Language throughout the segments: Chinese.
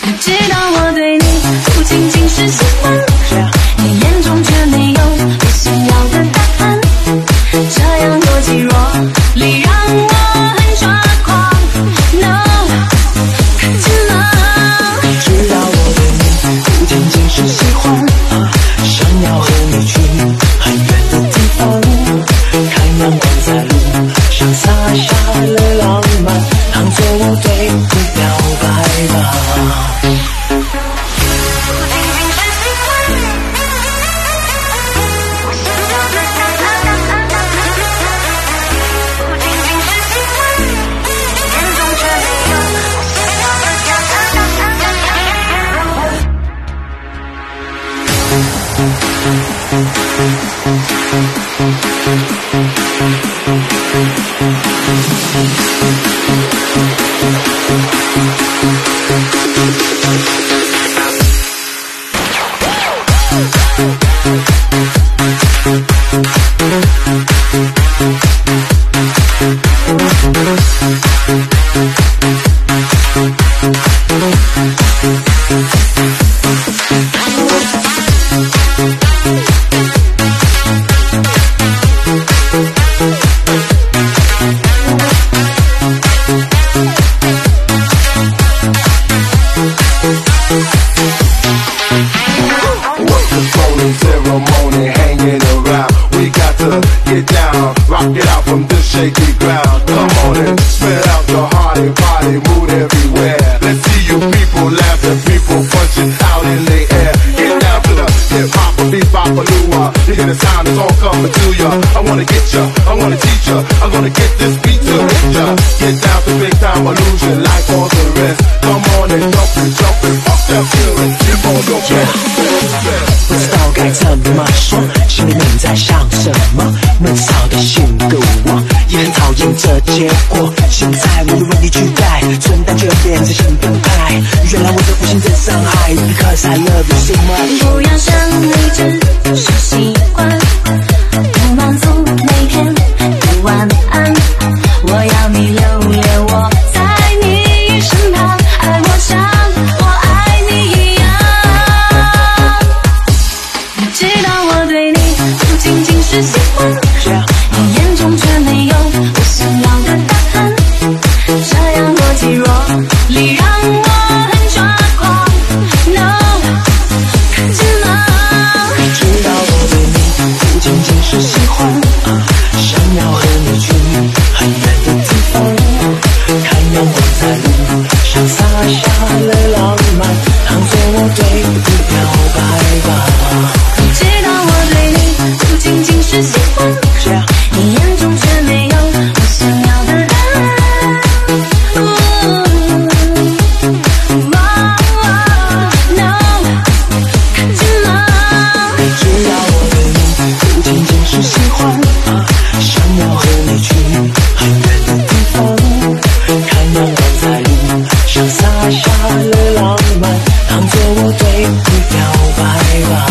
你知道我对你不仅仅是喜欢，你眼中却没有我想要的答案，这样若即若离让我很抓狂。No， 看见了， 你知道我对你不仅仅是喜欢，想要和你去很远的地方，看阳光在路上洒下了浪漫，当作我对你表白吧。不知道该怎么说，心里面在想什么？闷骚的性格我也很讨厌这结果。现在我的问题取代，纯单却变成性变态。原来我的无心在伤害 ，Because I love you so much。 不要想你只是习惯，不满足每天的晚安，我要你留恋我在你身旁，爱我像我爱你一样。你知道我对你不仅仅是喜欢，你眼中却没有我想要的答案，这样若即若离让我很抓狂。No， 看见了， 你知道我对你不仅仅是喜欢，想要和你去很远的地方，看阳光在路上洒下了浪漫，当作我对你表白吧。 你知道我对你不仅仅是喜欢，你眼中却没有我想要的答案。No， 看见了， 你知道我对你不仅仅是喜欢，想要和你去很远的地方，看阳光在路上洒下了浪漫，当作我对你表白吧。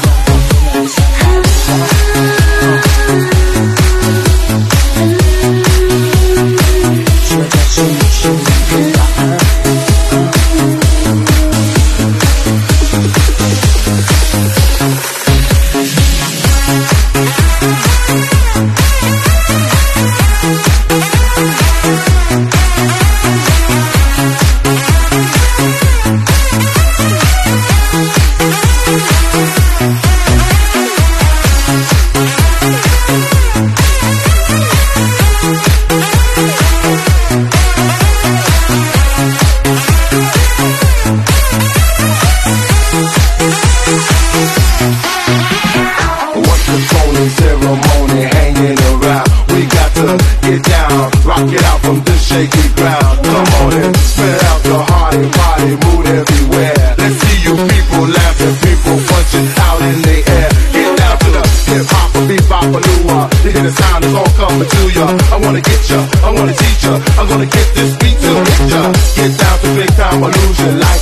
I wanna get ya, I wanna teach ya, I'm gonna get this beat to hit ya. Get down to big time illusion.